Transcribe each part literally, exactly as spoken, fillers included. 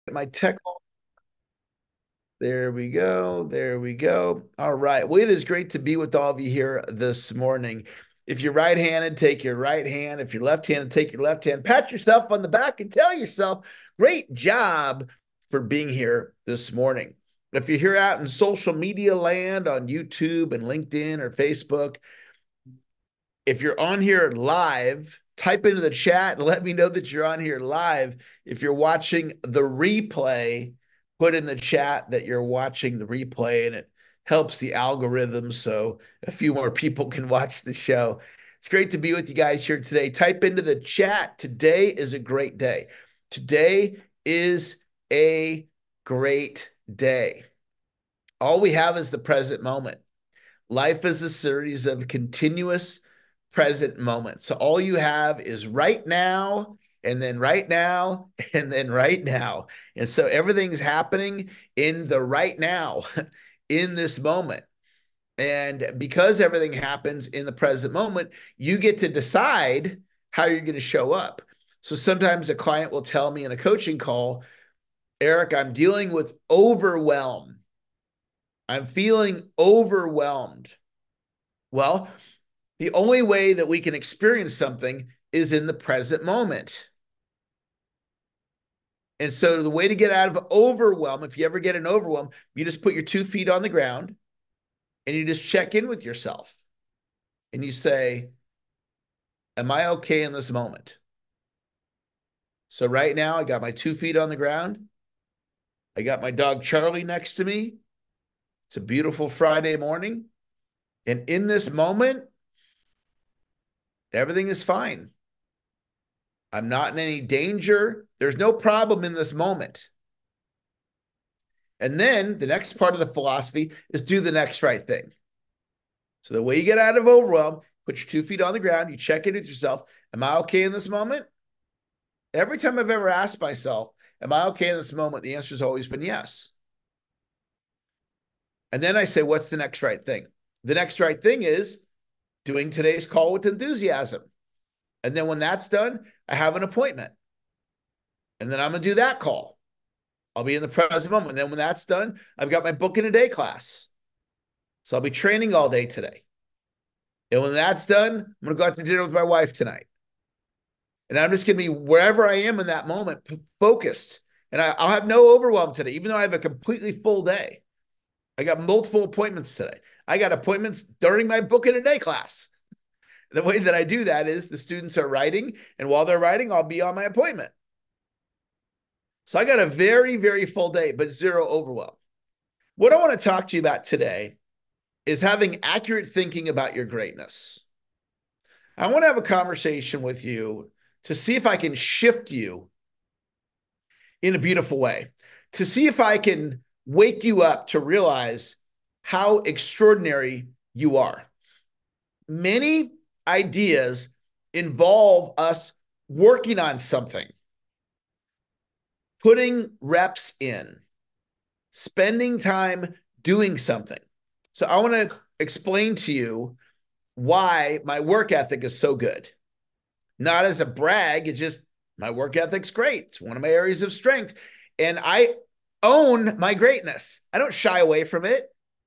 My tech. There we go. There we go. All right. Well, it is great to be with all of you here this morning. If you're right-handed, take your right hand. If you're left-handed, take your left hand. Pat yourself on the back and tell yourself, great job for being here this morning. If you're here out in social media land on YouTube and LinkedIn or Facebook, if you're on here live, type into the chat and let me know that you're on here live. If you're watching the replay, put in the chat that you're watching the replay, and it helps the algorithm so a few more people can watch the show. It's great to be with you guys here today. Type into the chat. Today is a great day. Today is a great day. All we have is the present moment. Life is a series of continuous present moments. So all you have is right now, and then right now, and then right now. And so everything's happening in the right now, in this moment. And because everything happens in the present moment, you get to decide how you're going to show up. So sometimes a client will tell me in a coaching call, Eric, I'm dealing with overwhelm. I'm feeling overwhelmed. Well, the only way that we can experience something is in the present moment. And so the way to get out of overwhelm, if you ever get an overwhelm, you just put your two feet on the ground and you just check in with yourself. And you say, am I okay in this moment? So right now I got my two feet on the ground. I got my dog Charlie next to me. It's a beautiful Friday morning. And in this moment, everything is fine. I'm not in any danger. There's no problem in this moment. And then the next part of the philosophy is do the next right thing. So the way you get out of overwhelm, put your two feet on the ground, you check in with yourself. Am I okay in this moment? Every time I've ever asked myself, am I okay in this moment? The answer has always been yes. And then I say, what's the next right thing? The next right thing is doing today's call with enthusiasm. And then when that's done, I have an appointment. And then I'm going to do that call. I'll be in the present moment. And then when that's done, I've got my book in a day class. So I'll be training all day today. And when that's done, I'm going to go out to dinner with my wife tonight. And I'm just going to be wherever I am in that moment, focused. And I, I'll have no overwhelm today, even though I have a completely full day. I got multiple appointments today. I got appointments during my book in a day class. The way that I do that is the students are writing, and while they're writing, I'll be on my appointment. So I got a very, very full day, but zero overwhelm. What I want to talk to you about today is having accurate thinking about your greatness. I want to have a conversation with you to see if I can shift you in a beautiful way, to see if I can wake you up to realize how extraordinary you are. Many ideas involve us working on something, putting reps in, spending time doing something. So I want to explain to you why my work ethic is so good. Not as a brag, it's just my work ethic's great. It's one of my areas of strength. And I own my greatness. I don't shy away from it.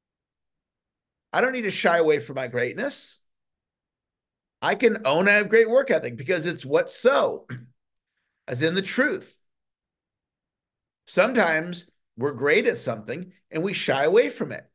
I don't need to shy away from my greatness. I can own I have great work ethic because it's what's so, as in the truth. Sometimes we're great at something and we shy away from it.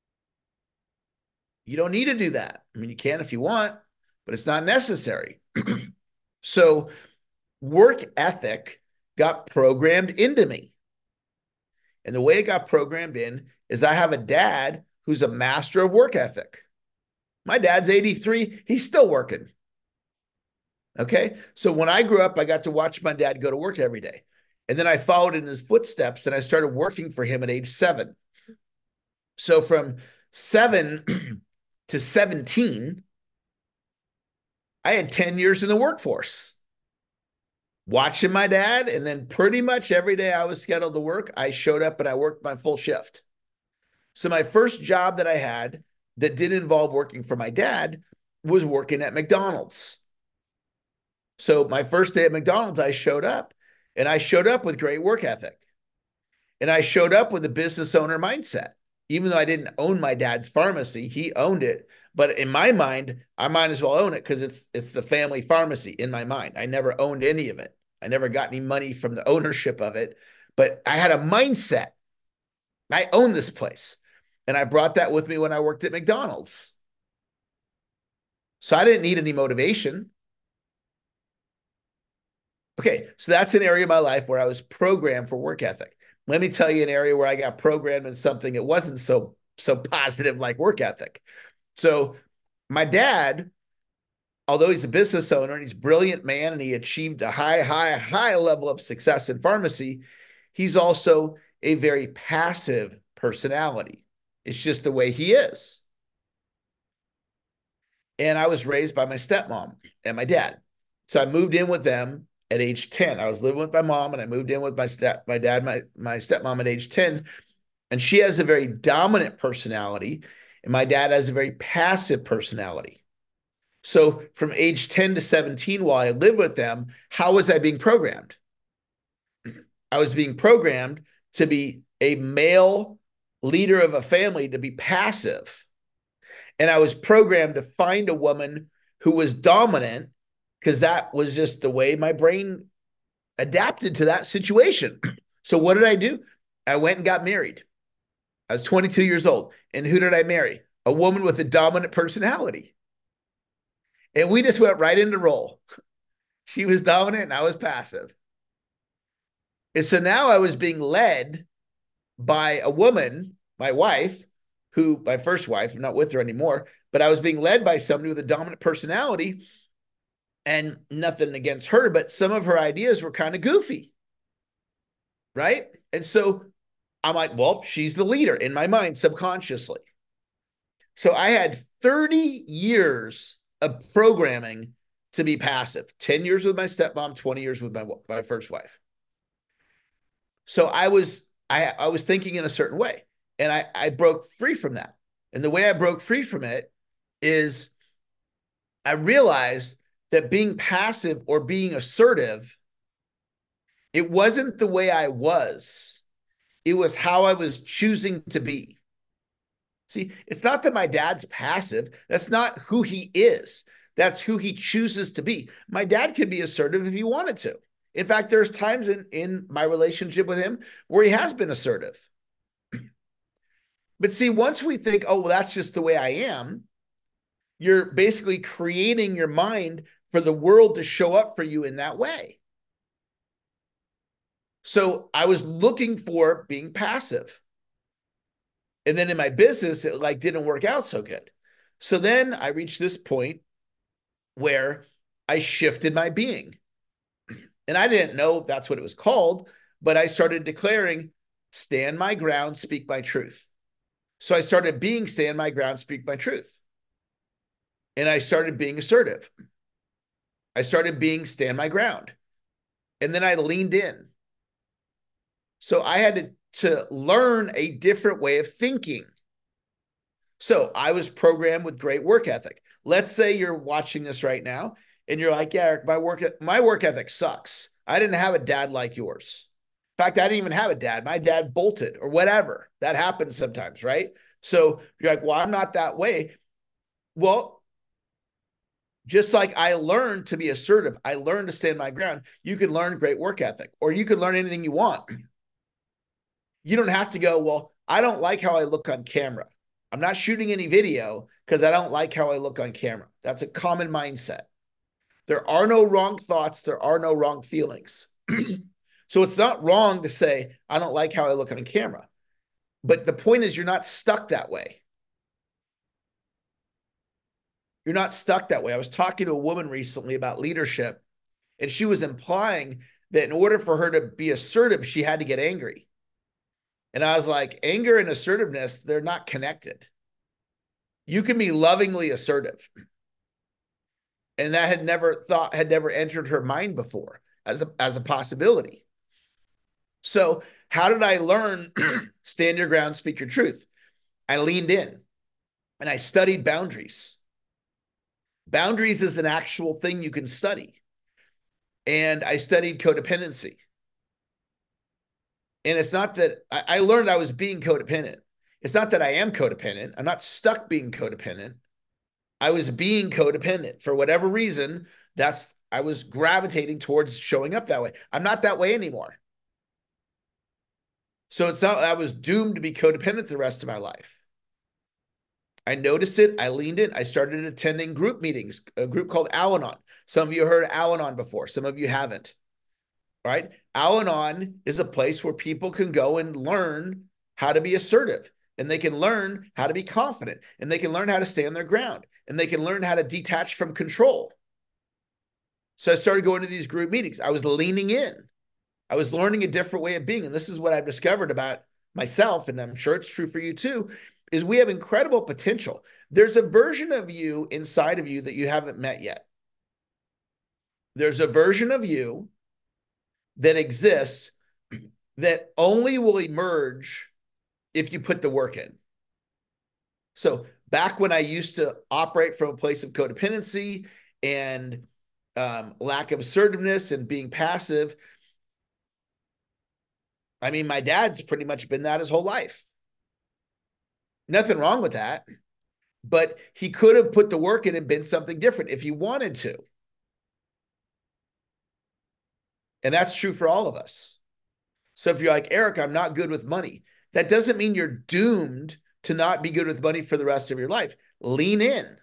You don't need to do that. I mean, you can if you want, but it's not necessary. So work ethic got programmed into me. And the way it got programmed in is I have a dad who's a master of work ethic. My dad's eighty-three. He's still working. Okay. So when I grew up, I got to watch my dad go to work every day. And then I followed in his footsteps and I started working for him at age seven. So from seven to seventeen, I had ten years in the workforce, watching my dad. And then pretty much every day I was scheduled to work, I showed up and I worked my full shift. So my first job that I had that did involve working for my dad was working at McDonald's. So my first day at McDonald's, I showed up and I showed up with great work ethic. And I showed up with a business owner mindset. Even though I didn't own my dad's pharmacy, he owned it. But in my mind, I might as well own it because it's it's the family pharmacy in my mind. I never owned any of it. I never got any money from the ownership of it, but I had a mindset. I own this place. And I brought that with me when I worked at McDonald's. So I didn't need any motivation. Okay, so that's an area of my life where I was programmed for work ethic. Let me tell you an area where I got programmed in something that wasn't so so positive like work ethic. So my dad, although he's a business owner and he's a brilliant man and he achieved a high, high, high level of success in pharmacy, he's also a very passive personality. It's just the way he is. And I was raised by my stepmom and my dad. So I moved in with them at age ten. I was living with my mom and I moved in with my step, my dad, my, my stepmom at age ten. And she has a very dominant personality, and my dad has a very passive personality. So from age ten to seventeen, while I lived with them, how was I being programmed? I was being programmed to be a male leader of a family, to be passive. And I was programmed to find a woman who was dominant because that was just the way my brain adapted to that situation. So what did I do? I went and got married. I was twenty-two years old. And who did I marry? A woman with a dominant personality. And we just went right into role. She was dominant and I was passive. And so now I was being led by a woman, my wife, who, my first wife, I'm not with her anymore, but I was being led by somebody with a dominant personality, and nothing against her, but some of her ideas were kind of goofy. Right. And so I'm like, well, she's the leader in my mind subconsciously. So I had thirty years of programming to be passive, ten years with my stepmom, twenty years with my, my first wife. So I was, I, I was thinking in a certain way, and I, I broke free from that. And the way I broke free from it is I realized that being passive or being assertive, it wasn't the way I was. It was how I was choosing to be. See, it's not that my dad's passive. That's not who he is. That's who he chooses to be. My dad could be assertive if he wanted to. In fact, there's times in, in my relationship with him where he has been assertive. But see, once we think, oh, well, that's just the way I am, you're basically creating your mind for the world to show up for you in that way. So I was looking for being passive. And then in my business, it like didn't work out so good. So then I reached this point where I shifted my being. And I didn't know that's what it was called, but I started declaring, stand my ground, speak my truth. So I started being stand my ground, speak my truth. And I started being assertive. I started being stand my ground. And then I leaned in. So I had to, to learn a different way of thinking. So I was programmed with great work ethic. Let's say you're watching this right now and you're like, yeah, Eric, my work, my work ethic sucks. I didn't have a dad like yours. In fact, I didn't even have a dad. My dad bolted or whatever. That happens sometimes, right? So you're like, well, I'm not that way. Well, just like I learned to be assertive, I learned to stand my ground. You can learn great work ethic, or you can learn anything you want. You don't have to go, well, I don't like how I look on camera. I'm not shooting any video because I don't like how I look on camera. That's a common mindset. There are no wrong thoughts. There are no wrong feelings. So it's not wrong to say, I don't like how I look on camera. But the point is, you're not stuck that way. You're not stuck that way. I was talking to a woman recently about leadership, and she was implying that in order for her to be assertive, she had to get angry. And I was like, anger and assertiveness, they're not connected. You can be lovingly assertive. And that had never thought, had never entered her mind before as a, as a possibility. So how did I learn stand your ground, speak your truth? I leaned in and I studied boundaries. Boundaries is an actual thing you can study. And I studied codependency. And it's not that I, I learned I was being codependent. It's not that I am codependent. I'm not stuck being codependent. I was being codependent for whatever reason. That's I was gravitating towards showing up that way. I'm not that way anymore. So it's not I was doomed to be codependent the rest of my life. I noticed it. I leaned in. I started attending group meetings, a group called Al-Anon. Some of you heard Al-Anon before. Some of you haven't. Right? Al-Anon is a place where people can go and learn how to be assertive, and they can learn how to be confident, and they can learn how to stand their ground, and they can learn how to detach from control. So I started going to these group meetings. I was leaning in. I was learning a different way of being. And this is what I've discovered about myself, and I'm sure it's true for you too, is we have incredible potential. There's a version of you inside of you that you haven't met yet. There's a version of you that exists that only will emerge if you put the work in. So back when I used to operate from a place of codependency and um, lack of assertiveness and being passive, I mean, my dad's pretty much been that his whole life. Nothing wrong with that, but he could have put the work in and been something different if he wanted to. And that's true for all of us. So if you're like, Eric, I'm not good with money, that doesn't mean you're doomed to not be good with money for the rest of your life. Lean in.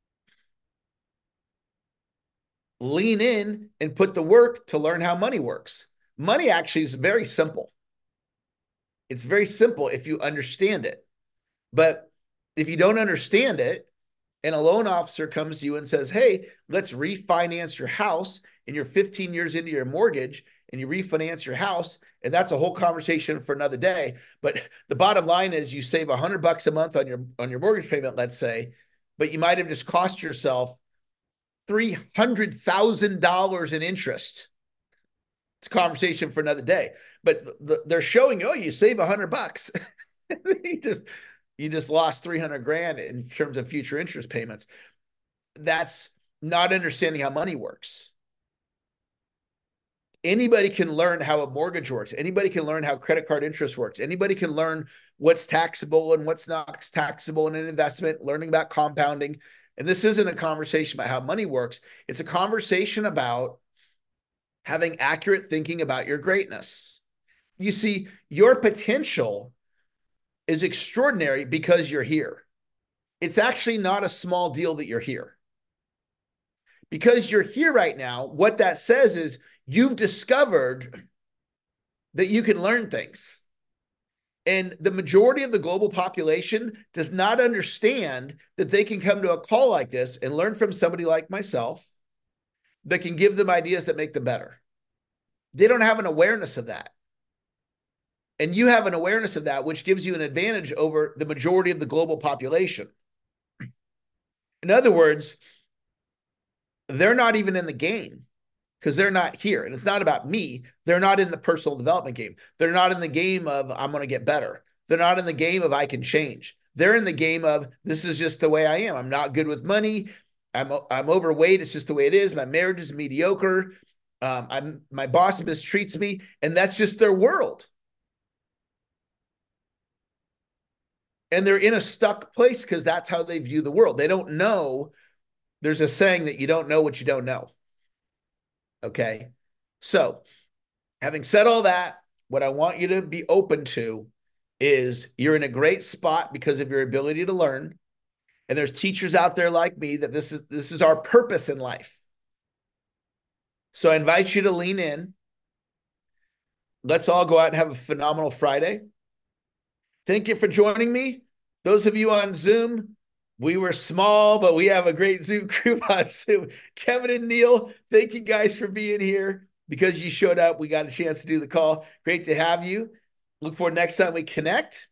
Lean in and put the work to learn how money works. Money actually is very simple. It's very simple if you understand it. But if you don't understand it, and a loan officer comes to you and says, hey, let's refinance your house, and you're fifteen years into your mortgage, and you refinance your house, and that's a whole conversation for another day. But the bottom line is you save a hundred bucks a month on your, on your mortgage payment, let's say, but you might have just cost yourself three hundred thousand dollars in interest. It's a conversation for another day, but the, they're showing, oh, you save a hundred bucks. you just, you just lost three hundred grand in terms of future interest payments. That's not understanding how money works. Anybody can learn how a mortgage works. Anybody can learn how credit card interest works. Anybody can learn what's taxable and what's not taxable in an investment, learning about compounding. And this isn't a conversation about how money works. It's a conversation about having accurate thinking about your greatness. You see, your potential is extraordinary because you're here. It's actually not a small deal that you're here. Because you're here right now, what that says is you've discovered that you can learn things. And the majority of the global population does not understand that they can come to a call like this and learn from somebody like myself that can give them ideas that make them better. They don't have an awareness of that. And you have an awareness of that, which gives you an advantage over the majority of the global population. In other words, they're not even in the game because they're not here. And it's not about me. They're not in the personal development game. They're not in the game of I'm going to get better. They're not in the game of I can change. They're in the game of this is just the way I am. I'm not good with money. I'm, I'm overweight. It's just the way it is. My marriage is mediocre. Um, I'm, my boss mistreats me. And that's just their world. And they're in a stuck place because that's how they view the world. They don't know. There's a saying that you don't know what you don't know. Okay. So having said all that, what I want you to be open to is you're in a great spot because of your ability to learn. And there's teachers out there like me that this is, this is our purpose in life. So I invite you to lean in. Let's all go out and have a phenomenal Friday. Thank you for joining me. Those of you on Zoom, we were small, but we have a great Zoom group on Zoom. Kevin and Neil, thank you guys for being here. Because you showed up, we got a chance to do the call. Great to have you. Look forward next time we connect.